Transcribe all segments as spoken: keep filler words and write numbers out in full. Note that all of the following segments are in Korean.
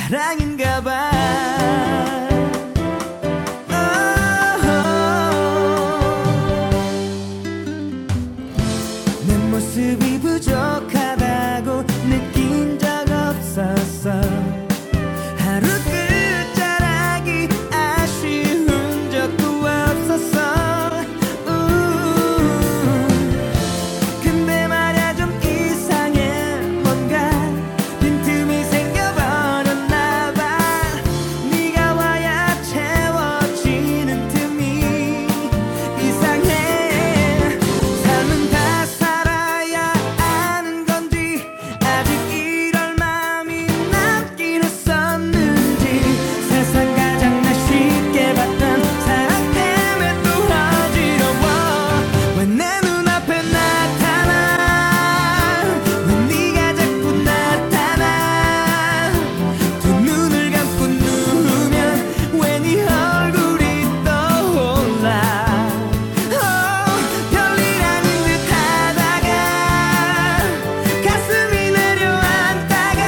사랑인가 봐. 내 모습이 부족하다고 느낀 적 없었어. 하루 끝자락이 아쉬운 적도 없었어. 근데 말야 좀 이상해. 뭔가 빈틈이 생겨버렸나 봐. 네가 와야 채워지는 틈이 이상해. 삶은 다 살아야 아는 건지 아직 이럴 마음이 남긴 했었는지. 세상 가장 날 쉽게 봤던 사랑 때문에 또 어지러워. 왜 내 눈앞에 나타나. 왜 네가 자꾸 나타나. 두 눈을 감고 누우면 왜 네 얼굴이 떠올라. 어, 별일 아닌 듯 하다가 가슴이 내려앉다가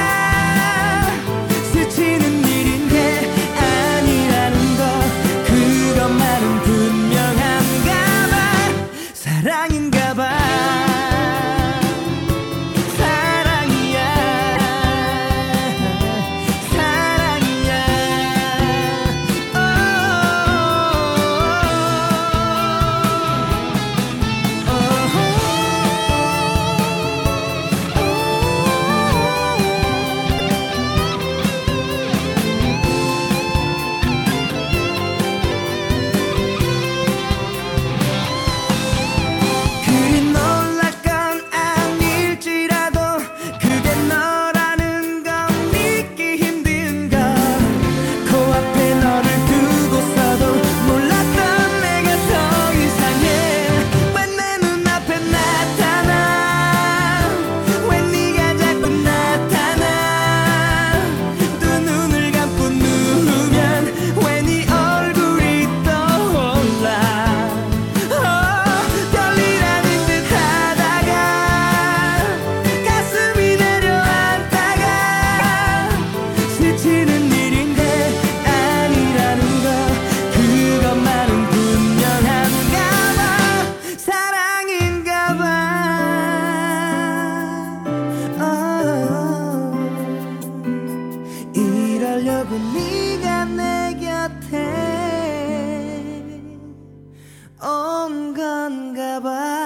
스치는 일인 게 아니라는 거. 그것만은 분명한가 봐. 사랑인가 봐. 사랑이야. 사랑이야. 그리 놀랄 건 아닐지라도 그게 너라는 건 믿기 힘든 걸. 코앞에 너를 두고서도 몰랐던 내가 더 이상해. 왜 내 눈앞에 나타나. 왜 네가 자꾸 나타나. 두 눈을 감고 누우면 왜 네 얼굴이 떠올라. 어, 별일 아닌 듯 하다가 가슴이 내려앉다가 스치는 일인데 아니라는 거. 그것만은 분명한가 봐. 사랑인가 봐. 어, 이러려고 네가 내 곁에 온 건가 봐.